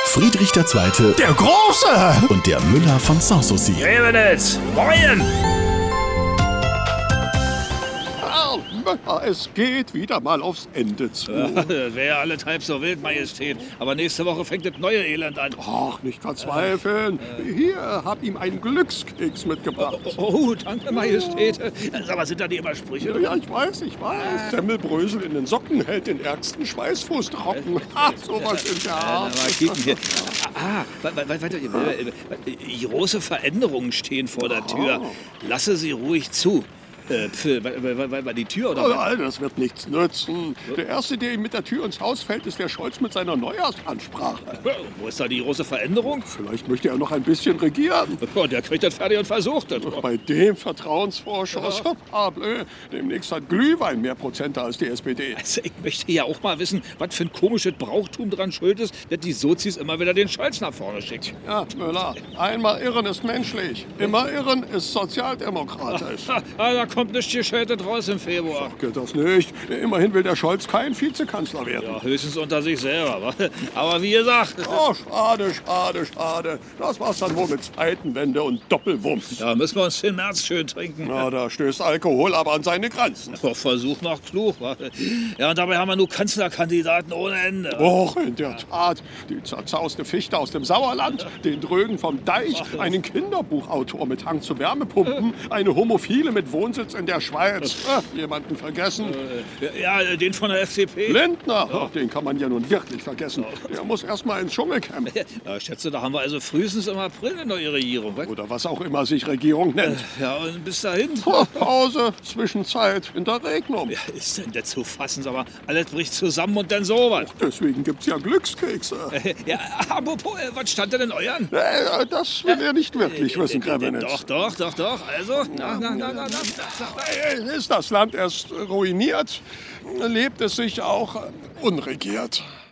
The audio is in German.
Friedrich II. Der Große! Und der Müller von Sanssouci. Revenitz, moin! Es geht wieder mal aufs Ende zu. Das wäre ja allenthalb so wild, Majestät. Aber nächste Woche fängt das neue Elend an. Ach, nicht verzweifeln. Hier, hab ihm einen Glückskeks mitgebracht. Oh, danke, Majestät. Sag mal, sind da nicht immer Sprüche? Ja, ich weiß. Semmelbrösel in den Socken hält den ärgsten Schweißfuß trocken. Ach, sowas in der Art. Mal kicken hier. Weiter. Große Veränderungen stehen vor der Tür. Lasse sie ruhig zu. Weil die Tür oder was? Nein, das wird nichts nützen. Der Erste, der ihm mit der Tür ins Haus fällt, ist der Scholz mit seiner Neujahrsansprache. Wo ist da die große Veränderung? Vielleicht möchte er noch ein bisschen regieren. Oh, der kriegt das fertig und versucht das. Bei dem Vertrauensvorschuss, blöd. Demnächst hat Glühwein mehr Prozente als die SPD. Also ich möchte ja auch mal wissen, was für ein komisches Brauchtum dran schuld ist, dass die Sozis immer wieder den Scholz nach vorne schickt. Ja, Müller, einmal irren ist menschlich. Immer irren ist sozialdemokratisch. Da kommt nichts Gescheites raus im Februar. Geht das nicht? Immerhin will der Scholz kein Vizekanzler werden. Ja, höchstens unter sich selber. Aber wie gesagt... Oh, schade. Das war's dann wohl mit Zeitenwende und Doppelwumms. Ja, müssen wir uns den März schön trinken. Na, da stößt Alkohol aber an seine Grenzen. Versuch macht klug. Ja, und dabei haben wir nur Kanzlerkandidaten ohne Ende. Och, in der Tat. Die zerzauste Fichte aus dem Sauerland, den Drögen vom Deich, einen Kinderbuchautor mit Hang zu Wärmepumpen, eine Homophile mit Wohnsitz in der Schweiz. Jemanden vergessen? Ja, den von der FDP. Lindner, den kann man ja nun wirklich vergessen. Der muss erst mal ins Dschungelcamp. Ja, ich schätze, da haben wir also frühestens im April eine neue Regierung. Oder was auch immer sich Regierung nennt. Ja, und bis dahin... Pause, Zwischenzeit, Interregnum. Ja, ist denn das zu fassen? Aber alles bricht zusammen und dann sowas. Deswegen gibt's ja Glückskekse. Ja, apropos, was stand denn in euren? Das will er nicht wirklich wissen, Krevenitz. Doch. Also, Ist das Land erst ruiniert, lebt es sich auch unregiert.